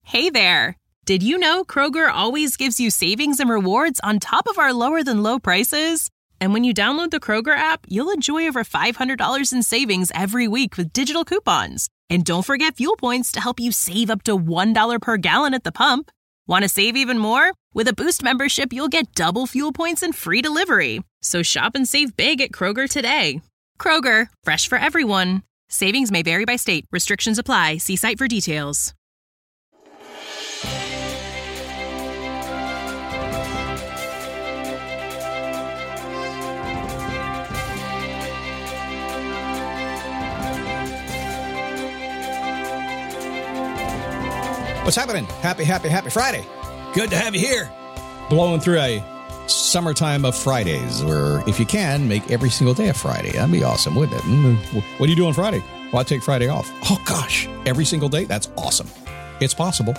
Hey there! Did you know Kroger always gives you savings and rewards on top of our lower-than-low prices? And when you download the Kroger app, you'll enjoy over $500 in savings every week with digital coupons. And don't forget fuel points to help you save up to $1 per gallon at the pump. Want to save even more? With a Boost membership, you'll get double fuel points and free delivery. So shop and save big at Kroger today. Kroger, fresh for everyone. Savings may vary by state. Restrictions apply. See site for details. What's happening? Happy Friday. Good to have you here. Blowing through a summertime of Fridays, where if you can, make every single day a Friday. That'd be awesome, wouldn't it? What do you do on Friday? Well, I take Friday off. Oh, gosh. Every single day? That's awesome. It's possible.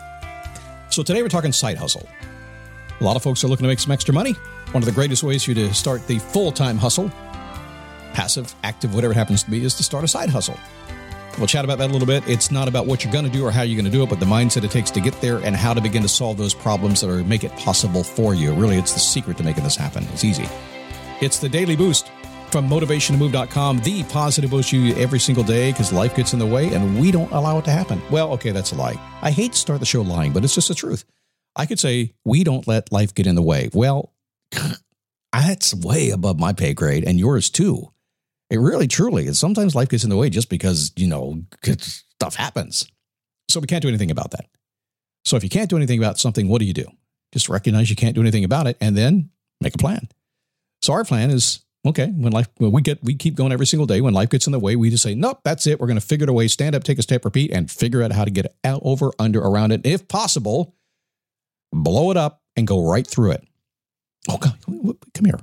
So today we're talking side hustle. A lot of folks are looking to make some extra money. One of the greatest ways for you to start the full-time hustle, passive, active, whatever it happens to be, is to start a side hustle. We'll chat about that a little bit. It's not about what you're going to do or how you're going to do it, but the mindset it takes to get there and how to begin to solve those problems that make it possible for you. Really, it's the secret to making this happen. It's easy. It's the Daily Boost from motivationtomove.com, the positive boost you every single day because life gets in the way and we don't allow it to happen. Well, okay, that's a lie. I hate to start the show lying, but it's just the truth. I could say we don't let life get in the way. Well, that's way above my pay grade and yours too. It really, truly is. Sometimes life gets in the way just because, stuff happens. So we can't do anything about that. So if you can't do anything about something, what do? Just recognize you can't do anything about it and then make a plan. So our plan is, okay, we keep going every single day. When life gets in the way, we just say, nope, that's it. We're going to figure it away, stand up, take a step, repeat, and figure out how to get out, over, under, around it. If possible, blow it up and go right through it. Oh, God, come here.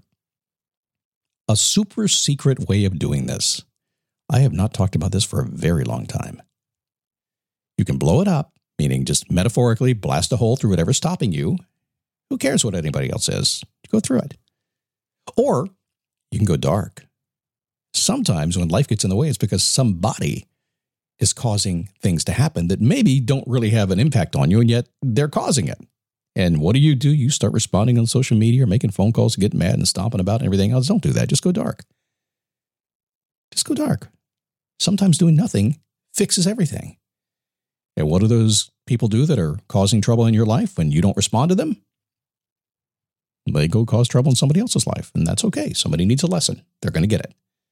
A super secret way of doing this. I have not talked about this for a very long time. You can blow it up, meaning just metaphorically blast a hole through whatever's stopping you. Who cares what anybody else says? Go through it. Or you can go dark. Sometimes when life gets in the way, it's because somebody is causing things to happen that maybe don't really have an impact on you, and yet they're causing it. And what do? You start responding on social media or making phone calls, getting mad and stomping about and everything else. Don't do that. Just go dark. Just go dark. Sometimes doing nothing fixes everything. And what do those people do that are causing trouble in your life when you don't respond to them? They go cause trouble in somebody else's life, and that's okay. Somebody needs a lesson. They're going to get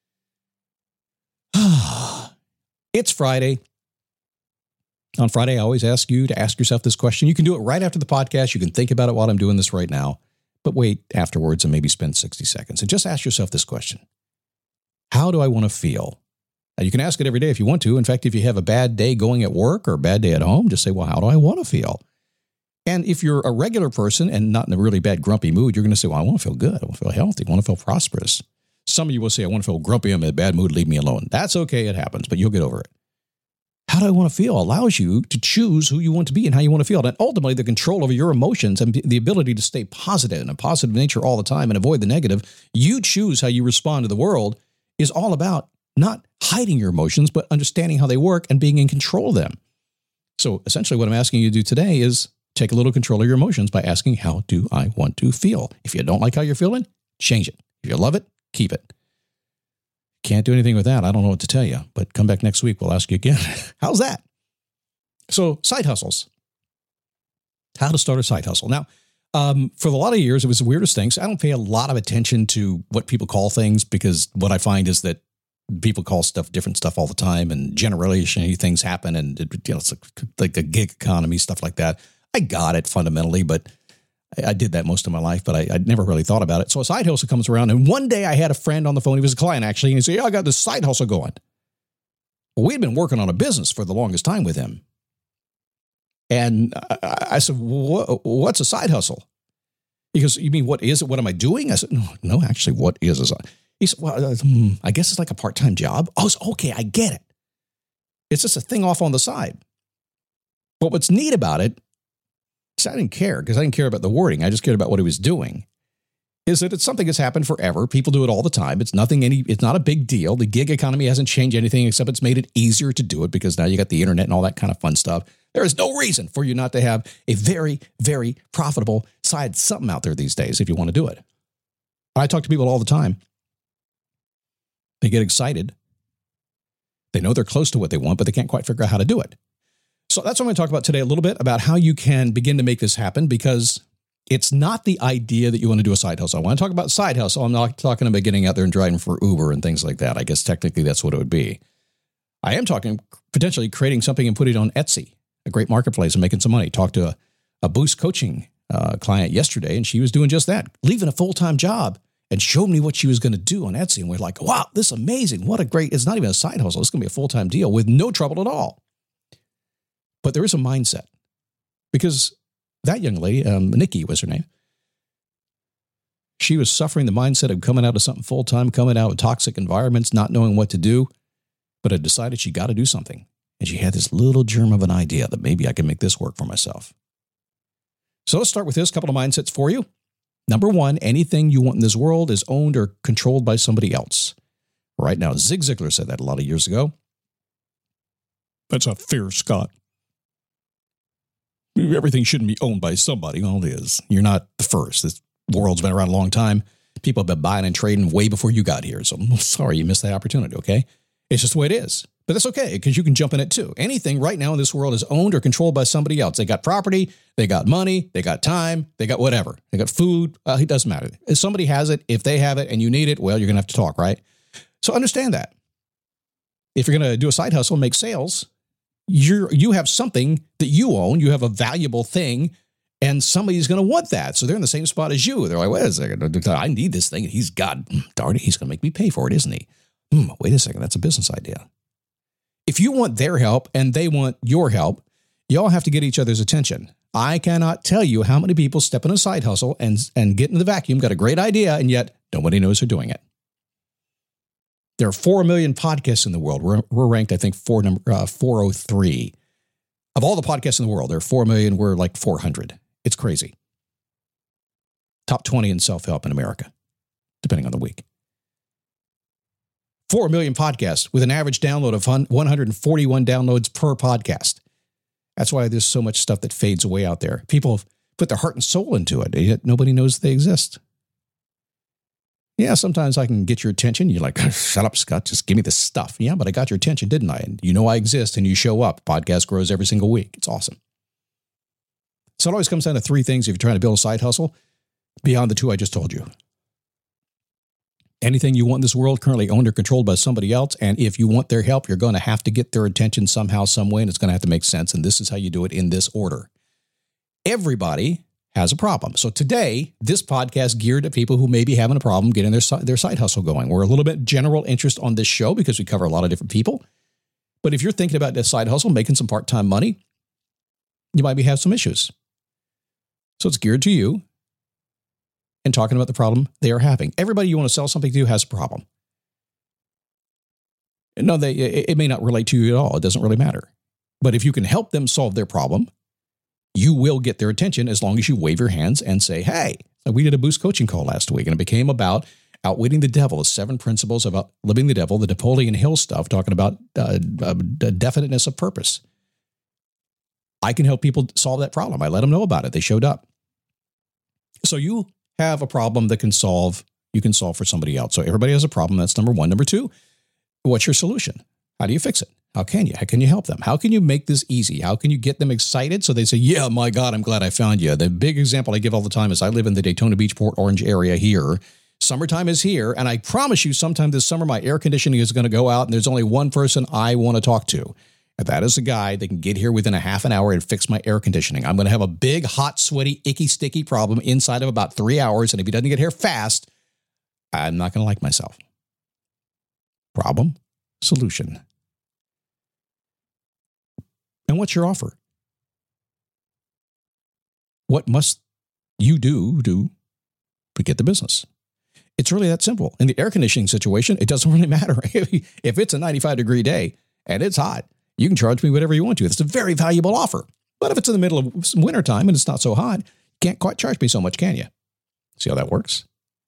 it. It's Friday. On Friday, I always ask you to ask yourself this question. You can do it right after the podcast. You can think about it while I'm doing this right now, but wait afterwards and maybe spend 60 seconds and just ask yourself this question. How do I want to feel? Now, you can ask it every day if you want to. In fact, if you have a bad day going at work or a bad day at home, just say, well, how do I want to feel? And if you're a regular person and not in a really bad grumpy mood, you're going to say, well, I want to feel good. I want to feel healthy. I want to feel prosperous. Some of you will say, I want to feel grumpy. I'm in a bad mood. Leave me alone. That's okay. It happens, but you'll get over it. How do I want to feel allows you to choose who you want to be and how you want to feel. And ultimately, the control over your emotions and the ability to stay positive and a positive nature all the time and avoid the negative, you choose how you respond to the world, is all about not hiding your emotions, but understanding how they work and being in control of them. So essentially what I'm asking you to do today is take a little control of your emotions by asking, how do I want to feel? If you don't like how you're feeling, change it. If you love it, keep it. Can't do anything with that. I don't know what to tell you, but come back next week. We'll ask you again. How's that? So side hustles. How to start a side hustle. Now, for a lot of years, it was the weirdest things. I don't pay a lot of attention to what people call things because what I find is that people call stuff different stuff all the time and generationally things happen and it's like the gig economy, stuff like that. I got it fundamentally, but I did that most of my life, but I never really thought about it. So a side hustle comes around, and one day I had a friend on the phone. He was a client, actually, and he said, yeah, I got this side hustle going. Well, we had been working on a business for the longest time with him. And I said, what's a side hustle? He goes, you mean, what is it? What am I doing? I said, no, actually, what is a side? He said, well, I guess it's like a part-time job. Oh, okay, I get it. It's just a thing off on the side. But what's neat about it, I didn't care because I didn't care about the wording. I just cared about what he was doing. is that it's something that's happened forever. People do it all the time. It's not a big deal. The gig economy hasn't changed anything except it's made it easier to do it because now you got the internet and all that kind of fun stuff. There is no reason for you not to have a very, very profitable side something out there these days if you want to do it. I talk to people all the time. They get excited. They know they're close to what they want, but they can't quite figure out how to do it. So that's what I'm going to talk about today a little bit about how you can begin to make this happen, because it's not the idea that you want to do a side hustle. I want to talk about side hustle. I'm not talking about getting out there and driving for Uber and things like that. I guess technically that's what it would be. I am talking potentially creating something and putting it on Etsy, a great marketplace, and making some money. Talked to a Boost coaching client yesterday, and she was doing just that, leaving a full-time job, and showed me what she was going to do on Etsy. And we're like, wow, this is amazing. What a great, it's not even a side hustle. It's going to be a full-time deal with no trouble at all. But there is a mindset, because that young lady, Nikki was her name, she was suffering the mindset of coming out of something full-time, coming out of toxic environments, not knowing what to do, but had decided she got to do something. And she had this little germ of an idea that maybe I can make this work for myself. So let's start with this couple of mindsets for you. Number one, anything you want in this world is owned or controlled by somebody else. Right now, Zig Ziglar said that a lot of years ago. That's a fear, Scott. Everything shouldn't be owned by somebody. Well, it is. You're not the first. This world's been around a long time. People have been buying and trading way before you got here. So I'm sorry you missed that opportunity, okay? It's just the way it is. But that's okay, because you can jump in it too. Anything right now in this world is owned or controlled by somebody else. They got property, they got money, they got time, they got whatever. They got food. It doesn't matter. If somebody has it, if they have it and you need it, well, you're going to have to talk, right? So understand that. If you're going to do a side hustle and make sales, you have something that you own. You have a valuable thing, and somebody's going to want that. So they're in the same spot as you. They're like, wait a second, I need this thing, and he's got, darn it, he's going to make me pay for it, isn't he? Wait a second, that's a business idea. If you want their help and they want your help, y'all have to get each other's attention. I cannot tell you how many people step in a side hustle and get in the vacuum, got a great idea, and yet nobody knows they're doing it. There are 4 million podcasts in the world. We're ranked, I think, 403. Of all the podcasts in the world, there are 4 million. We're like 400. It's crazy. Top 20 in self-help in America, depending on the week. 4 million podcasts with an average download of 141 downloads per podcast. That's why there's so much stuff that fades away out there. People have put their heart and soul into it, yet nobody knows they exist. Yeah, sometimes I can get your attention. You're like, shut up, Scott, just give me the stuff. Yeah, but I got your attention, didn't I? And you know I exist and you show up. Podcast grows every single week. It's awesome. So it always comes down to 3 things if you're trying to build a side hustle beyond the 2 I just told you. Anything you want in this world currently owned or controlled by somebody else, and if you want their help, you're going to have to get their attention somehow, some way, and it's going to have to make sense, and this is how you do it in this order. Everybody has a problem. So today, this podcast geared to people who may be having a problem getting their side hustle going. We're a little bit general interest on this show because we cover a lot of different people. But if you're thinking about this side hustle, making some part-time money, you might have some issues. So it's geared to you and talking about the problem they are having. Everybody you want to sell something to has a problem. No, it may not relate to you at all. It doesn't really matter. But if you can help them solve their problem, you will get their attention as long as you wave your hands and say, hey, we did a Boost coaching call last week, and it became about outwitting the devil, the 7 principles about living the devil, the Napoleon Hill stuff, talking about definiteness of purpose. I can help people solve that problem. I let them know about it. They showed up. So you have a problem that you can solve for somebody else. So everybody has a problem. That's number 1. Number 2, what's your solution? How do you fix it? How can you? How can you help them? How can you make this easy? How can you get them excited so they say, yeah, my God, I'm glad I found you. The big example I give all the time is I live in the Daytona Beach, Port Orange area here. Summertime is here, and I promise you sometime this summer my air conditioning is going to go out, and there's only one person I want to talk to. And that is a guy that can get here within a half an hour and fix my air conditioning. I'm going to have a big, hot, sweaty, icky, sticky problem inside of about 3 hours, and if he doesn't get here fast, I'm not going to like myself. Problem, solution. And what's your offer? What must you do to get the business? It's really that simple. In the air conditioning situation, it doesn't really matter. If it's a 95-degree day and it's hot, you can charge me whatever you want to. It's a very valuable offer. But if it's in the middle of wintertime and it's not so hot, you can't quite charge me so much, can you? See how that works?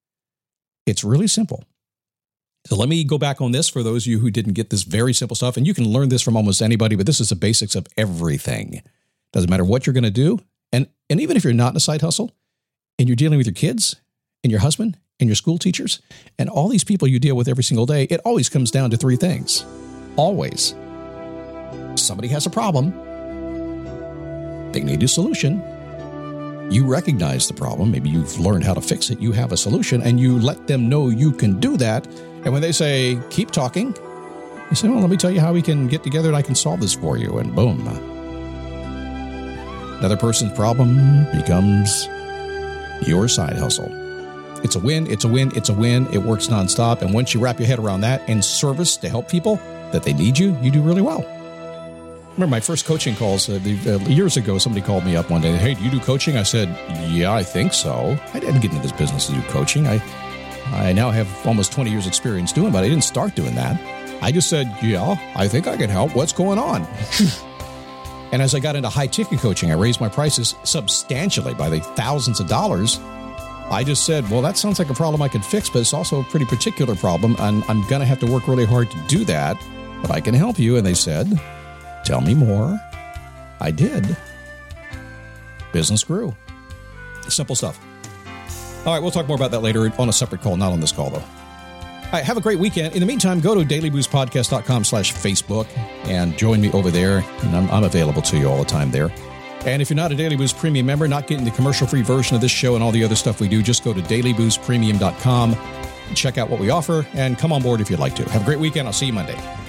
It's really simple. So let me go back on this for those of you who didn't get this very simple stuff. And you can learn this from almost anybody, but this is the basics of everything. Doesn't matter what you're going to do. And even if you're not in a side hustle and you're dealing with your kids and your husband and your school teachers and all these people you deal with every single day, it always comes down to three things. Always. Somebody has a problem. They need a solution. You recognize the problem. Maybe you've learned how to fix it. You have a solution and you let them know you can do that. And when they say, keep talking, you say, well, let me tell you how we can get together and I can solve this for you. And boom. Another person's problem becomes your side hustle. It's a win. It's a win. It's a win. It works nonstop. And once you wrap your head around that in service to help people that they need you, you do really well. Remember my first coaching calls years ago, somebody called me up one day. Hey, do you do coaching? I said, yeah, I think so. I didn't get into this business to do coaching. I now have almost 20 years experience doing it, but I didn't start doing that. I just said, yeah, I think I can help. What's going on? And as I got into high-ticket coaching, I raised my prices substantially by the thousands of dollars. I just said, well, that sounds like a problem I can fix, but it's also a pretty particular problem, and I'm going to have to work really hard to do that, but I can help you. And they said, tell me more. I did. Business grew. Simple stuff. All right, we'll talk more about that later on a separate call, not on this call, though. All right, have a great weekend. In the meantime, go to dailyboostpodcast.com/Facebook and join me over there. And I'm available to you all the time there. And if you're not a Daily Boost Premium member, not getting the commercial-free version of this show and all the other stuff we do, just go to dailyboostpremium.com, check out what we offer, and come on board if you'd like to. Have a great weekend. I'll see you Monday.